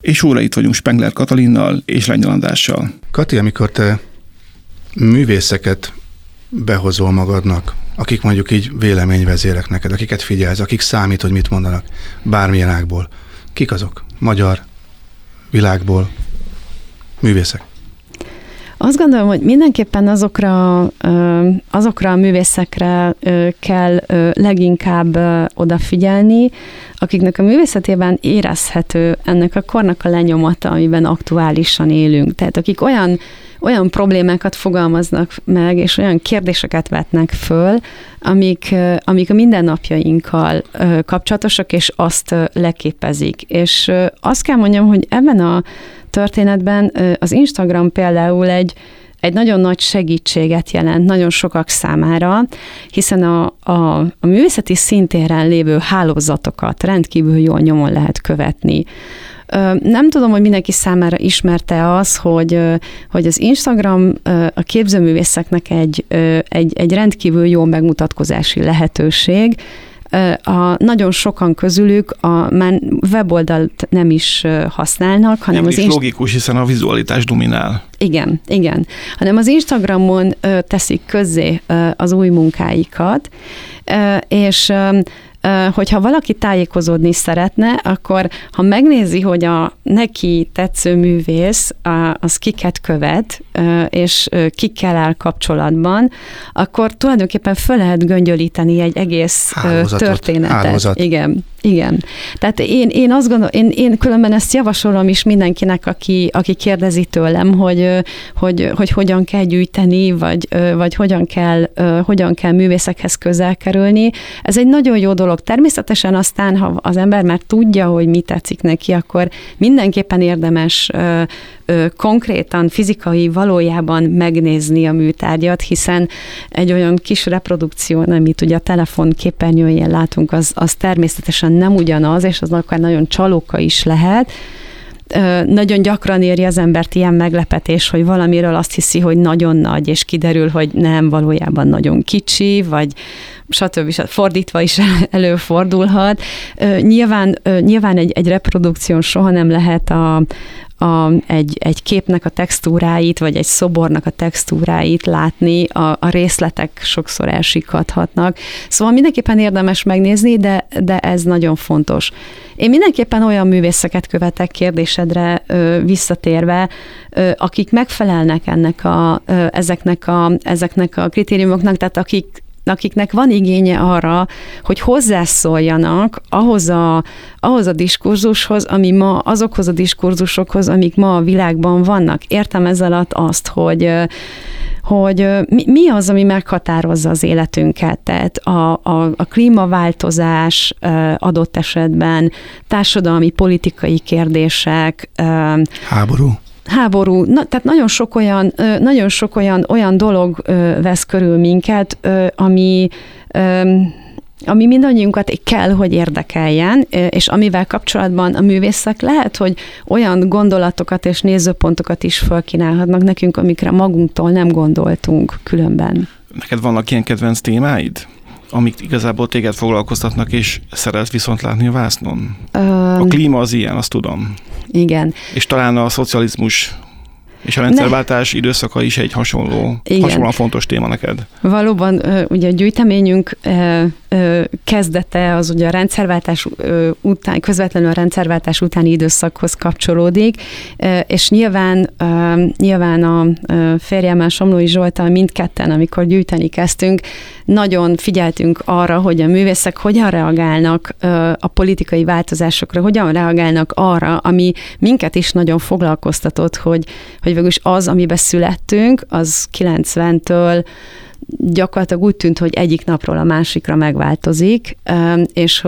És újra itt vagyunk Spengler Katalinnal és Lengyel Andrással. Kati, amikor te művészeket behozol magadnak, akik mondjuk így véleményvezérek neked, akiket figyelsz, akik számít, hogy mit mondanak, bármilyen ágból. Kik azok? Magyar, világból, művészek? Azt gondolom, hogy mindenképpen azokra a művészekre kell leginkább odafigyelni, akiknek a művészetében érezhető ennek a kornak a lenyomata, amiben aktuálisan élünk. Tehát akik olyan problémákat fogalmaznak meg, és olyan kérdéseket vetnek föl, amik a mindennapjainkkal kapcsolatosak, és azt leképezik. És azt kell mondjam, hogy ebben a történetben az Instagram például egy nagyon nagy segítséget jelent nagyon sokak számára, hiszen a művészeti szintéren lévő hálózatokat rendkívül jól nyomon lehet követni. Nem tudom, hogy mindenki számára ismerte az, hogy az Instagram a képzőművészeknek egy rendkívül jó megmutatkozási lehetőség. Nagyon sokan közülük már weboldalt nem is használnak, hanem nem is logikus, hiszen a vizualitás dominál. Igen. Hanem az Instagramon teszik közzé az új munkáikat, és hogyha valaki tájékozódni szeretne, akkor ha megnézi, hogy a neki tetsző művész az kiket követ, és kikkel áll kapcsolatban, akkor tulajdonképpen föl lehet göngyölíteni egy egész történetet. Hálózat. Igen. Tehát én azt gondolom, én különben ezt javasolom is mindenkinek, aki kérdezi tőlem, hogy hogyan kell gyűjteni, vagy hogyan kell művészekhez közel kerülni. Ez egy nagyon jó dolog. Természetesen aztán, ha az ember már tudja, hogy mi tetszik neki, akkor mindenképpen érdemes konkrétan, fizikai valójában megnézni a műtárgyat, hiszen egy olyan kis reprodukció, amit ugye a telefon képernyőjén látunk, az természetesen nem ugyanaz, és az akár nagyon csalóka is lehet. Nagyon gyakran éri az embert ilyen meglepetés, hogy valamiről azt hiszi, hogy nagyon nagy, és kiderül, hogy nem, valójában nagyon kicsi, vagy stb. Fordítva is előfordulhat. Nyilván egy reprodukción soha nem lehet egy képnek a textúráit, vagy egy szobornak a textúráit látni, a részletek sokszor elsikadhatnak. Szóval mindenképpen érdemes megnézni, de ez nagyon fontos. Én mindenképpen olyan művészeket követek, kérdésedre visszatérve, akik megfelelnek ezeknek a kritériumoknak, tehát akiknek van igénye arra, hogy hozzászóljanak ahhoz a diskurzushoz, azokhoz a diskurzusokhoz, amik ma a világban vannak. Értem ez alatt azt, hogy mi az, ami meghatározza az életünket. Tehát a klímaváltozás adott esetben, társadalmi, politikai kérdések. Háború. Tehát nagyon sok olyan dolog vesz körül minket, ami mindannyiunkat kell, hogy érdekeljen, és amivel kapcsolatban a művészek lehet, hogy olyan gondolatokat és nézőpontokat is felkínálhatnak nekünk, amikre magunktól nem gondoltunk különben. Neked vannak ilyen kedvenc témáid, amik igazából téged foglalkoztatnak, és szeretsz viszont látni a vásznon? A klíma az ilyen, azt tudom. Igen. És talán a szocializmus és a rendszerváltás időszaka is egy hasonlóan fontos téma neked. Valóban, ugye a gyűjteményünk kezdete az ugye a rendszerváltás után, közvetlenül a rendszerváltás utáni időszakhoz kapcsolódik, és nyilván a férjemmel, Somlói Zsolttal mindketten, amikor gyűjteni kezdtünk, nagyon figyeltünk arra, hogy a művészek hogyan reagálnak a politikai változásokra, hogyan reagálnak arra, ami minket is nagyon foglalkoztatott, hogy végülis az, amiben születtünk, az 90-től gyakorlatilag úgy tűnt, hogy egyik napról a másikra megváltozik, és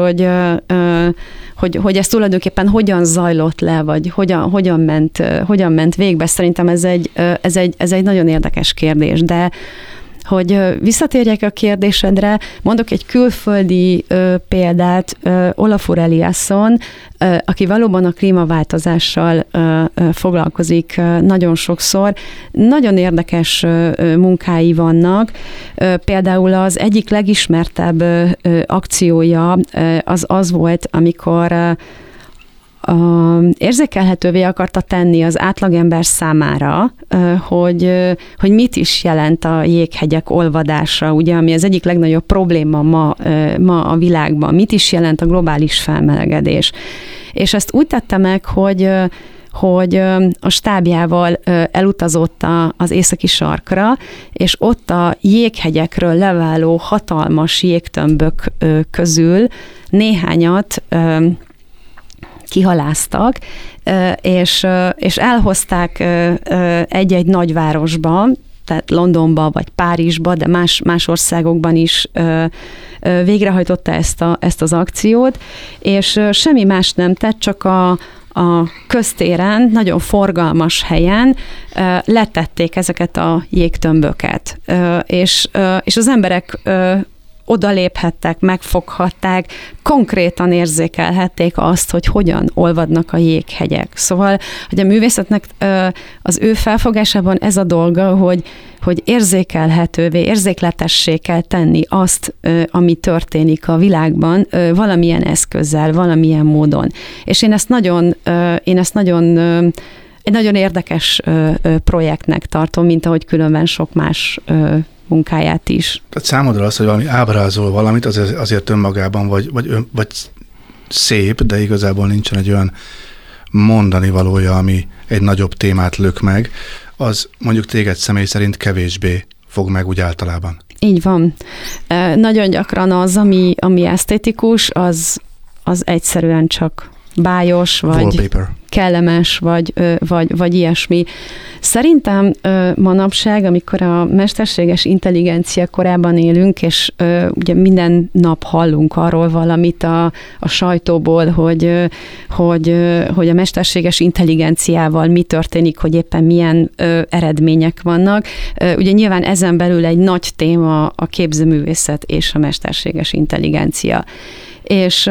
hogy ez tulajdonképpen hogyan zajlott le, vagy hogyan ment végbe. Szerintem ez egy nagyon érdekes kérdés, de hogy visszatérjek a kérdésedre, mondok egy külföldi példát, Olafur Eliasson, aki valóban a klímaváltozással foglalkozik nagyon sokszor. Nagyon érdekes munkái vannak. Például az egyik legismertebb akciója az volt, amikor érzékelhetővé akarta tenni az átlagember számára, hogy mit is jelent a jéghegyek olvadása, ugye, ami az egyik legnagyobb probléma ma a világban, mit is jelent a globális felmelegedés. És ezt úgy tette meg, hogy a stábjával elutazott az északi sarkra, és ott a jéghegyekről leváló hatalmas jégtömbök közül néhányat kihaláztak, és elhozták egy-egy nagyvárosba, tehát Londonba vagy Párizsba, de más országokban is végrehajtotta ezt az akciót, és semmi más nem tett, csak a köztéren, nagyon forgalmas helyen letették ezeket a jégtömböket, és az emberek odaléphettek, megfoghatták, konkrétan érzékelhették azt, hogy hogyan olvadnak a jéghegyek. Szóval, hogy a művészetnek az ő felfogásában ez a dolga, hogy érzékelhetővé, érzékletessé kell tenni azt, ami történik a világban valamilyen eszközzel, valamilyen módon. És én ezt nagyon egy nagyon érdekes projektnek tartom, mint ahogy különben sok más munkáját is. Tehát számodra az, hogy valami ábrázol valamit, azért önmagában vagy szép, de igazából nincsen egy olyan mondani valója, ami egy nagyobb témát lök meg, az mondjuk téged személy szerint kevésbé fog meg úgy általában. Így van. Nagyon gyakran az, ami esztétikus, az egyszerűen csak bájos, vagy wallpaper. Kellemes, vagy ilyesmi. Szerintem manapság, amikor a mesterséges intelligencia korában élünk, és ugye minden nap hallunk arról valamit a sajtóból, hogy a mesterséges intelligenciával mi történik, hogy éppen milyen eredmények vannak. Ugye nyilván ezen belül egy nagy téma a képzőművészet és a mesterséges intelligencia. És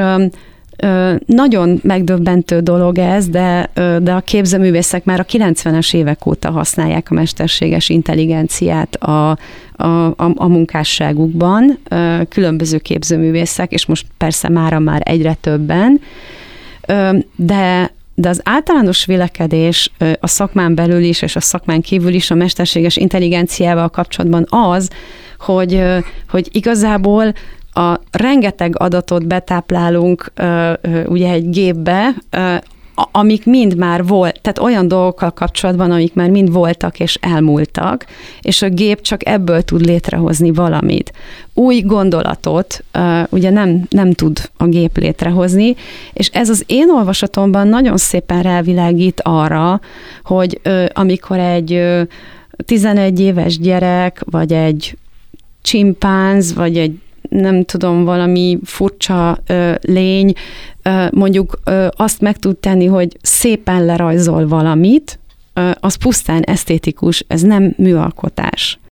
nagyon megdöbbentő dolog ez, de a képzőművészek már a 90-es évek óta használják a mesterséges intelligenciát a munkásságukban, különböző képzőművészek, és most persze már egyre többen, de az általános vélekedés a szakmán belül is, és a szakmán kívül is a mesterséges intelligenciával kapcsolatban az, hogy igazából a rengeteg adatot betáplálunk ugye egy gépbe, amik mind már volt, tehát olyan dolgokkal kapcsolatban, amik már mind voltak és elmúltak, és a gép csak ebből tud létrehozni valamit. Új gondolatot ugye nem tud a gép létrehozni, és ez az én olvasatomban nagyon szépen rávilágít arra, hogy amikor egy 11 éves gyerek, vagy egy csimpánz, vagy egy nem tudom, valami furcsa lény mondjuk azt meg tud tenni, hogy szépen lerajzol valamit, az pusztán esztétikus, ez nem műalkotás.